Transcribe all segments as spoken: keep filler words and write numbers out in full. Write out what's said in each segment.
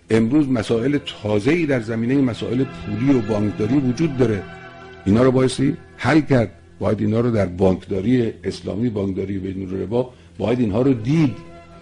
امروز مسائل تازه‌ای در زمینه مسائل پولی و بانکداری وجود داره. اینا رو بایستی حل کرد. باید اینا رو در بانکداری اسلامی، بانکداری بدون ربا، باید اینها رو دید.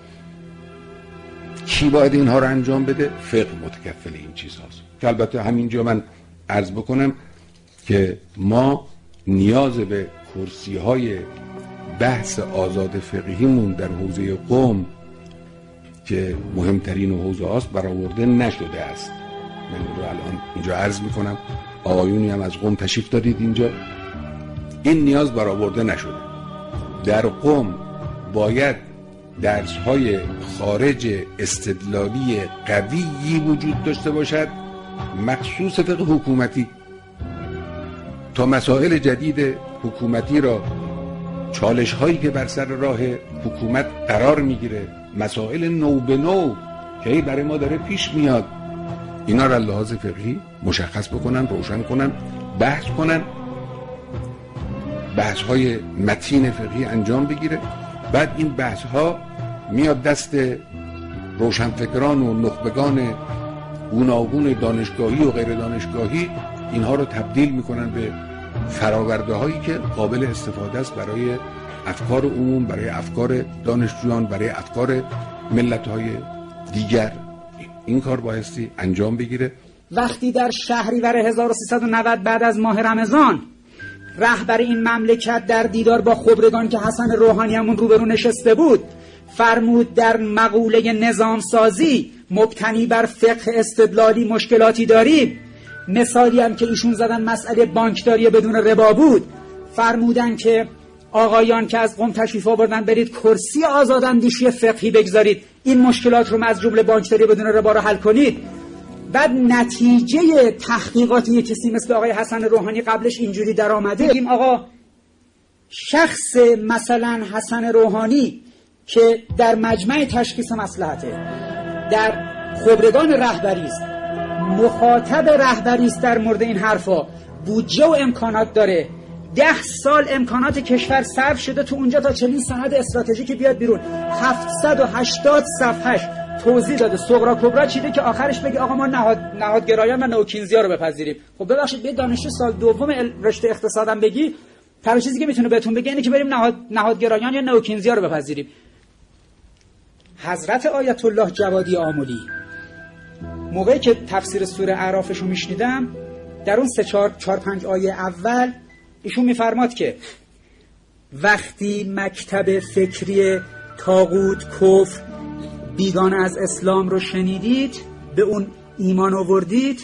کی باید اینها رو انجام بده؟ فقه متکفل این چیز هاست. که البته همینجا من عرض بکنم که ما نیاز به کرسی های بحث آزاد فقهیمون در حوزه قم که مهمترین حوزه هاست برآورده نشده است. من رو الان اینجا عرض میکنم، آقایونی هم از قم تشریف دارید اینجا، این نیاز برآورده نشده. در قم باید درس های خارج استدلالی قویی وجود داشته باشد، مخصوص فقه حکومتی، تا مسائل جدید حکومتی را، چالش هایی که بر سر راه حکومت قرار میگیره، مسائل نو به نو که برای ما داره پیش میاد، اینا را لحاظ فقهی مشخص بکنن، روشن کنن، بحث کنن، بحث های متین فقهی انجام بگیره. بعد این بحث ها میاد دست روشنفکران و نخبگان گوناگون دانشگاهی و غیر دانشگاهی، اینها رو تبدیل میکنن به فراورده هایی که قابل استفاده است برای افکار عموم، برای افکار دانشجویان، برای افکار ملت های دیگر. این کار بایستی انجام بگیره. وقتی در شهریور هزار و سیصد و نود بعد از ماه رمضان رهبر این مملکت در دیدار با خبرگان که حسن روحانی همون روبرو نشسته بود فرمود در مقوله نظام سازی مبتنی بر فقه استدلالی مشکلاتی داریم، مثالی هم که ایشون زدن مسئله بانکداری بدون ربا بود، فرمودن که آقایان که از قم تشریف آوردن برید کرسی آزاداندیشی فقهی بگذارید، این مشکلات رو از جمله بانکداری بدون ربا رو حل کنید. بعد نتیجه تحقیقات یک کسی مثل آقای حسن روحانی قبلش اینجوری در آمده، بگیم آقا شخص مثلا حسن روحانی که در مجمع تشخیص مصلحته، در خبرگان رهبری است، مخاطب رهبری است در مورد این حرفا، بودجه و امکانات داره، ده سال امکانات کشور صرف شده تو اونجا تا چنین سند استراتژیکی بیاد بیرون، هفتصد و هشتاد صفحه‌اش توضیح داده، صغرا کبرا چیده که آخرش بگه آقا ما نهاد نهادگرایان و نوکینزیا رو بپذیریم. خب ببخشید به دانشجو سال دوم رشته اقتصادم بگی، تنها چیزی که میتونه بهتون بگه اینه که بریم نهاد نهادگرایان یا نوکینزیا رو بپذیریم. حضرت آیت الله جوادی آملی موقعی که تفسیر سوره اعرافش رو میشنیدم، در اون سه چهار چهار پنج آیه اول ایشون میفرماد که وقتی مکتب فکری طاغوت، کفر، بیگانه از اسلام رو شنیدید، به اون ایمان آوردید،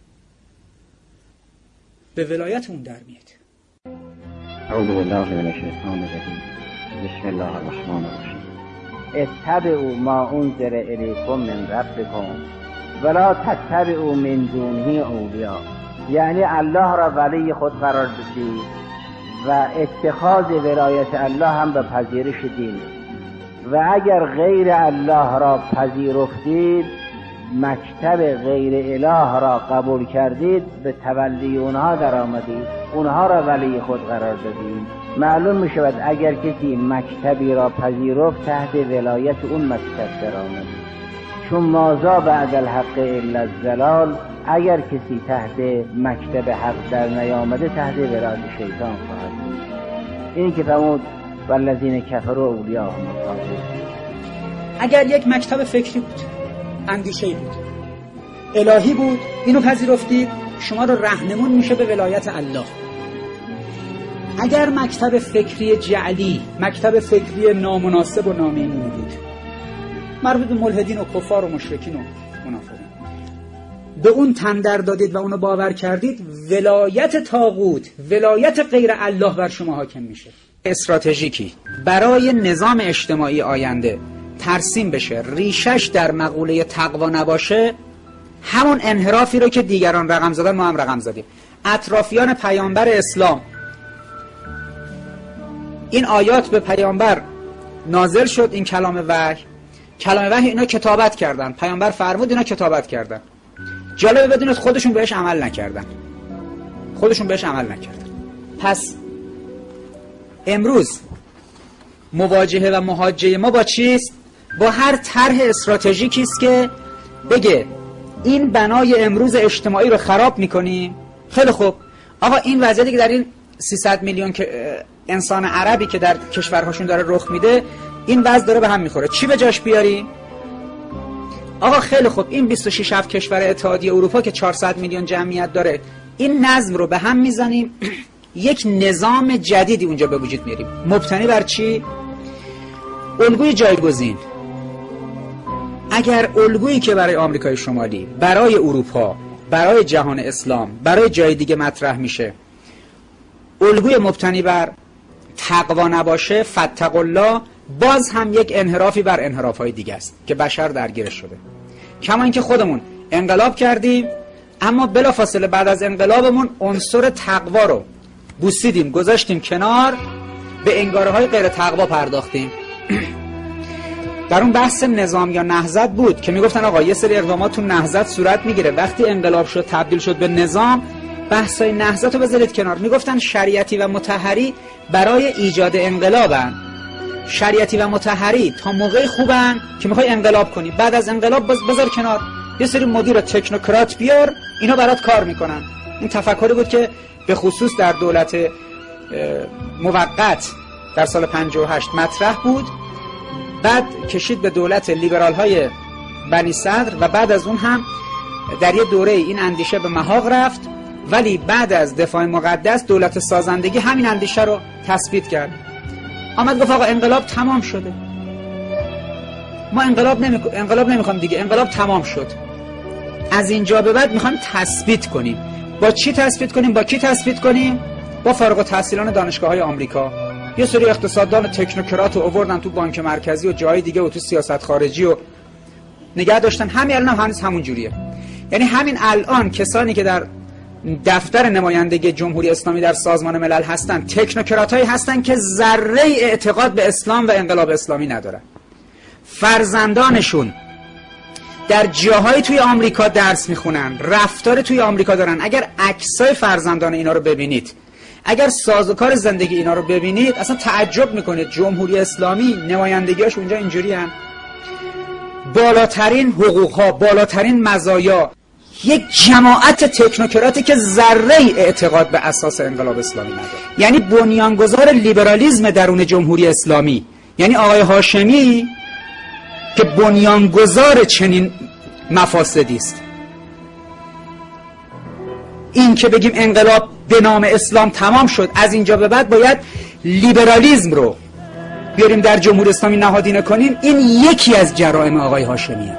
به ولایت اون در میاد. اعوذ بالله من الشیطان الرجیم. بسم الله الرحمن الرحیم. اتبعوا ما انزل الیکم من ربکم ولا تتبعوا من دونه اولیاء. یعنی الله را ولی خود قرار بدید و اتخاذ ولایت الله هم به پذیرش دین، و اگر غیر الله را پذیرفتید، مکتب غیر اله را قبول کردید، به تولی اونها در آمدید، اونها را ولی خود قرار دادید. معلوم می شود اگر کسی مکتبی را پذیرفت، تحت ولایت اون مکتب در آمدید. چون مازا بعد الحق الا الضلال، اگر کسی تحت مکتب حق در نیامده، تحت ولایت شیطان خواهد بود. این که فرمود والذین کفروا اولیاءهم الطاغوت. اگر یک مکتب فکری بود، اندیشه‌ای بود، الهی بود، اینو پذیرفتید، شما رو راهنمون میشه به ولایت الله. اگر مکتب فکری جعلی، مکتب فکری نامناسب و نامیمونی بود، مربوط به ملحدین و کفار و مشرکین و منافقین، به اون تن در دادید و اونو باور کردید، ولایت طاغوت، ولایت غیر الله بر شما حاکم میشه. استراتژیکی برای نظام اجتماعی آینده ترسیم بشه، ریشش در مقوله تقوا نباشه، همون انحرافی رو که دیگران رقم زدن ما هم رقم زدیم. اطرافیان پیامبر اسلام، این آیات به پیامبر نازل شد، این کلام وحی، کلام وحی اینا کتابت کردن، پیامبر فرمود اینا کتابت کردن. جالبه بدونید خودشون بهش عمل نکردن، خودشون بهش عمل نکردن. پس امروز مواجهه و محاجه ما با چیست؟ با هر طرح استراتژیکی است که بگه این بنای امروز اجتماعی رو خراب میکنیم. خیلی خوب آقا، این وضعیتی که در این سیصد میلیون که انسان عربی که در کشورهاشون داره رخ میده، این وضع داره به هم میخوره، چی به جاش بیاریم؟ آقا خیلی خوب، این بیست و شش هفت کشور اتحادیه اروپا که چهارصد میلیون جمعیت داره، این نظم رو به هم میزنیم، یک نظام جدیدی اونجا به وجود میاریم. مبتنی بر چی؟ الگوی جایگزین. اگر الگویی که برای آمریکای شمالی، برای اروپا، برای جهان اسلام، برای جای دیگه مطرح میشه، الگوی مبتنی بر تقوا نباشه، فاتقوا الله، باز هم یک انحرافی بر انحراف‌های دیگه است که بشر درگیرش شده. کما اینکه خودمون انقلاب کردیم، اما بلافاصله بعد از انقلابمون عنصر تقوا رو بوسیدیم، گذاشتیم کنار، به انگاره‌های غیر تقوا پرداختیم. در اون بحث نظام یا نهضت بود که میگفتن آقا یه سری اقدامات تو نهضت صورت میگیره، وقتی انقلاب شد تبدیل شد به نظام، بحثای نهضت رو بذارید کنار. میگفتن شریعتی و مطهری برای ایجاد انقلابن، شریعتی و مطهری تا موقعی خوبن که میخوای انقلاب کنی، بعد از انقلاب بذار کنار، یه سری مدیر تکنوکرات بیار، اینا برات کار میکنن. این تفکری بود که به خصوص در دولت موقت در سال پنجاه و هشت مطرح بود، بعد کشید به دولت لیبرال های بنی صدر و بعد از اون هم در یه دوره این اندیشه به محاق رفت، ولی بعد از دفاع مقدس دولت سازندگی همین اندیشه رو تثبیت کرد. آمد گفت آقا انقلاب تمام شده، ما انقلاب نمی... انقلاب نمیخوام دیگه، انقلاب تمام شد، از اینجا به بعد میخوایم تثبیت کنیم. با چی تثبیت کنیم؟ با کی تثبیت کنیم؟ با فارغ التحصیلان دانشگاه‌های آمریکا. یه سری اقتصاددان تکنوکرات رو آوردن تو بانک مرکزی و جای دیگه و تو سیاست خارجی و نگه داشتن. همین الان هم هنوز همون جوریه. یعنی همین الان کسانی که در دفتر نمایندگی جمهوری اسلامی در سازمان ملل هستن، تکنوکراتایی هستن که ذره اعتقاد به اسلام و انقلاب اسلامی ندارن. فرزندانشون در جاهای توی آمریکا درس میخونن، رفتار توی آمریکا دارن. اگر عکسای فرزندان اینا رو ببینید، اگر سازوکار زندگی اینا رو ببینید، اصلا تعجب میکنید. جمهوری اسلامی نمایندگیاش اونجا اینجوری هن. بالاترین حقوق ها، بالاترین مزایا، یک جماعت تکنوکراتی که ذره اعتقاد به اساس انقلاب اسلامی نداره. یعنی بنیانگذار لیبرالیسم درون جمهوری اسلامی، یعنی آقای هاشمی که بنیانگذار چنین مفاسدی است. این که بگیم انقلاب به نام اسلام تمام شد، از اینجا به بعد باید لیبرالیسم رو بیاریم در جمهوری اسلامی نهادینه کنیم، این یکی از جرائم آقای هاشمیه.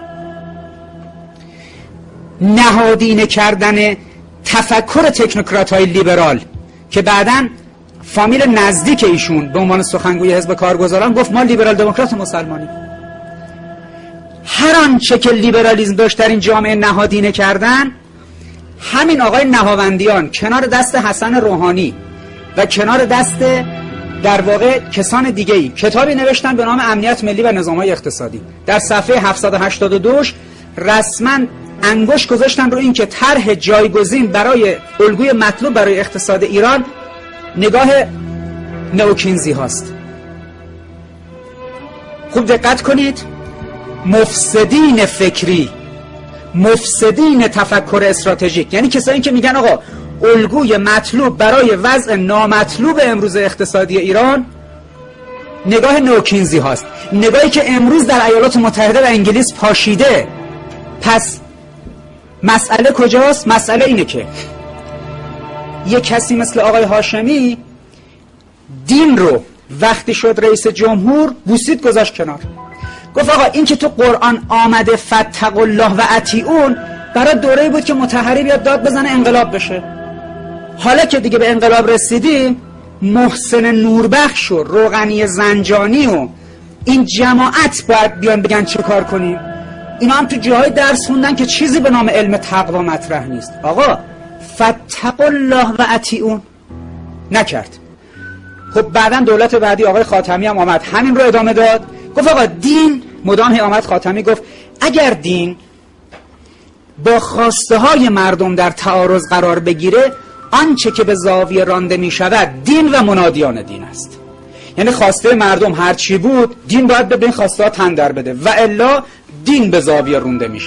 نهادینه کردن تفکر تکنوکرات های لیبرال که بعداً فامیل نزدیک ایشون به عنوان سخنگوی حزب کارگزاران گفت ما لیبرال دموکرات مسلمانیم. هر آنچه که لیبرالیسم داشت در این جامعه نهادینه کردن، همین آقای نهاوندیان کنار دست حسن روحانی و کنار دست در واقع کسان دیگه‌ای کتابی نوشتن به نام امنیت ملی و نظام‌های اقتصادی. در صفحه هفتصد و هشتاد و دو رسما انگشت گذاشتن رو این که طرح جایگزین برای الگوی مطلوب برای اقتصاد ایران نگاه نوکینزی هاست. خوب دقت کنید، مفسدین فکری، مفسدین تفکر استراتژیک، یعنی کسایی که میگن آقا الگوی مطلوب برای وضع نامطلوب امروز اقتصادی ایران نگاه نوکینزی هاست، نگاهی که امروز در ایالات متحده و انگلیس پاشیده. پس مسئله کجاست؟ مسئله اینه که یک کسی مثل آقای هاشمی دین رو وقتی شد رئیس جمهور بوسید، گذاشت کنار، گفت آقا این که تو قرآن آمده فاتقوا الله و اطیعون برای دوره‌ای بود که مطهری بیاد داد بزنه انقلاب بشه. حالا که دیگه به انقلاب رسیدیم، محسن نوربخش و روغنی زنجانی و این جماعت باید بیان بگن چه کار کنیم. اینا هم تو جاهای درس خوندن که چیزی به نام علم تقوا مطرح نیست. آقا فاتقوا الله و اطیعون نکرد. خب بعداً دولت بعدی آقای خاتمی هم آمد همین رو ادامه داد، گفت آقا دین، مدام آمد خاتمی گفت اگر دین با خواسته های مردم در تعارض قرار بگیره، آنچه که به زاویه رانده می شود دین و منادیان دین است. یعنی خواسته مردم هر چی بود، دین باید به این خواسته ها تن در بده و الا دین به زاویه رونده میشه.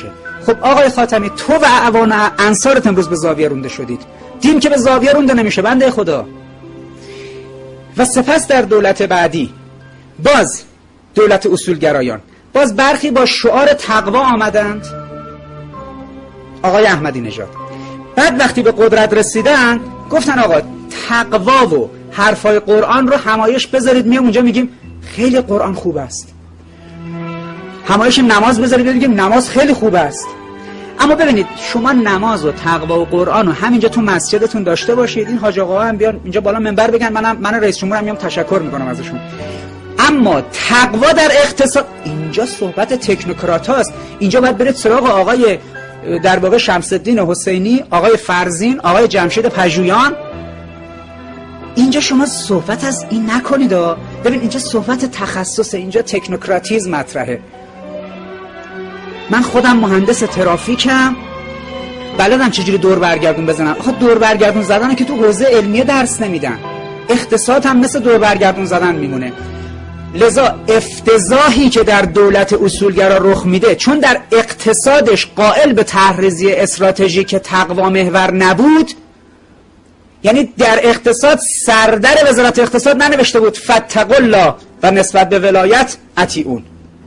خب آقای خاتمی، تو و اعوان انصارت امروز به زاویه رونده شدید. دین که به زاویه رونده نمیشه بنده خدا. و سپس در دولت بعدی باز دولت اصولگرایان، باز برخی با شعار تقوا آمدند، آقای احمدی نژاد. بعد وقتی به قدرت رسیدن گفتن آقا تقوا و حرفای قرآن رو همایش بذارید، میام اونجا میگیم خیلی قرآن خوب است. همایش نماز بذارید میگیم نماز خیلی خوب است. اما ببینید شما نماز و تقوا و قرآن رو همینجا تو مسجدتون داشته باشید، این حاج آقا هم بیان اینجا بالا منبر بگن منم من رئیس جمهورم میام تشکر میکنم ازشون. اما تقوا در اقتصاد، اینجا صحبت تکنوکراتاست. اینجا باید برید سراغ آقای در واقع شمس الدین حسینی، آقای فرزین، آقای جمشید پژویان. اینجا شما صحبت از این نکنید. ببین اینجا صحبت تخصص، اینجا تکنوکراتیزم مطرحه. من خودم مهندس ترافیکم، بلدم چجوری دور برگردون بزنم. آخه دور برگردون زدن که تو حوزه علمیه درس نمیدن، اقتصاد هم مثل دور برگردون زدن میمونه. لذا افتضاحی که در دولت اصولگرا رخ میده، چون در اقتصادش قائل به طرح‌ریزی استراتژیک تقوا محور نبود، یعنی در اقتصاد سردر وزارت اقتصاد ننوشته بود فاتقوا الله و نسبت به ولایت اطیعون،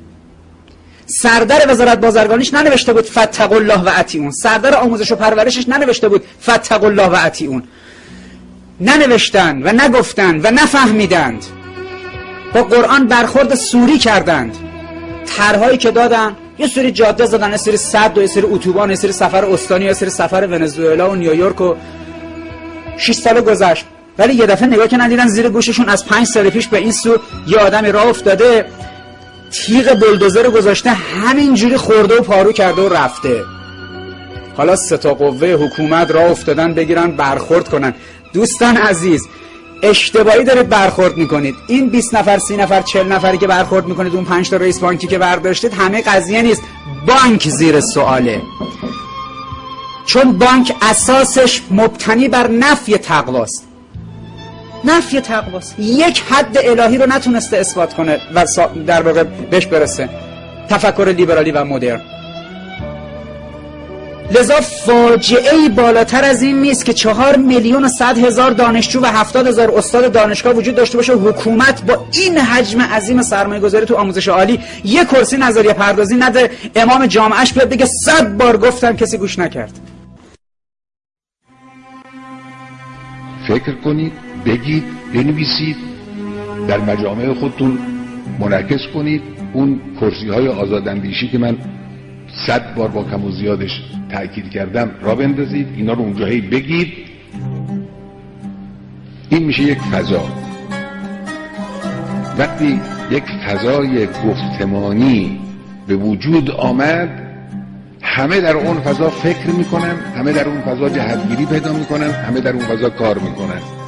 سردر وزارت بازرگانیش ننوشته بود فاتقوا الله و اطیعون، سردر آموزش و پرورشش ننوشته بود فاتقوا الله و اطیعون. ننوشتن و نگفتن و نفهمیدند، با قرآن برخورد سوری کردند. طرحهایی که دادن، یه سری جاده زدن، یه سری سد و یه سری اتوبان، یه سری سفر استانی، یه سری سفر ونزوئلا و نیویورک و شش سال گذشت، ولی یه دفعه نگاه کردن دیدن زیر گوششون از پنج سال پیش به این سو یه آدمی راه افتاده، تیغ بلدوزر رو گذاشته، همینجوری خورده و پارو کرده و رفته. حالا سه تا قوه حکومت راه افتادن بگیرن برخورد کنن. دوستان عزیز، اشتباهی دارید برخورد میکنید. این بیست نفر، سی نفر، چهل نفری که برخورد میکنید، اون پنج تا رئیس بانکی که برداشتید، همه قضیه نیست. بانک زیر سواله، چون بانک اساسش مبتنی بر نفی تقواست. نفی تقواست. یک حد الهی رو نتونسته اثبات کنه و در واقع بهش برسه. تفکر لیبرالی و مدرن. لذا فاجعه‌ای بالاتر از این نیست که چهار میلیون و صد هزار دانشجو و هفتاد هزار استاد دانشگاه وجود داشته باشه، حکومت با این حجم عظیم سرمایه گذاری تو آموزش عالی یک کرسی نظریه پردازی نده، امام جامعهش بیاد بگه صد بار گفتم کسی گوش نکرد. فکر کنید، بگید، بنویسید، در مجامع خودتون منعکس کنید. اون کرسی های آزاداندیشی که من صد بار با کم و زیادش تأکید کردم را بندازید، اینا رو اونجاهی بگید. این میشه یک فضا. وقتی یک فضای گفتمانی به وجود آمد، همه در اون فضا فکر میکنن، همه در اون فضا جهتگیری پیدا میکنن، همه در اون فضا کار میکنن.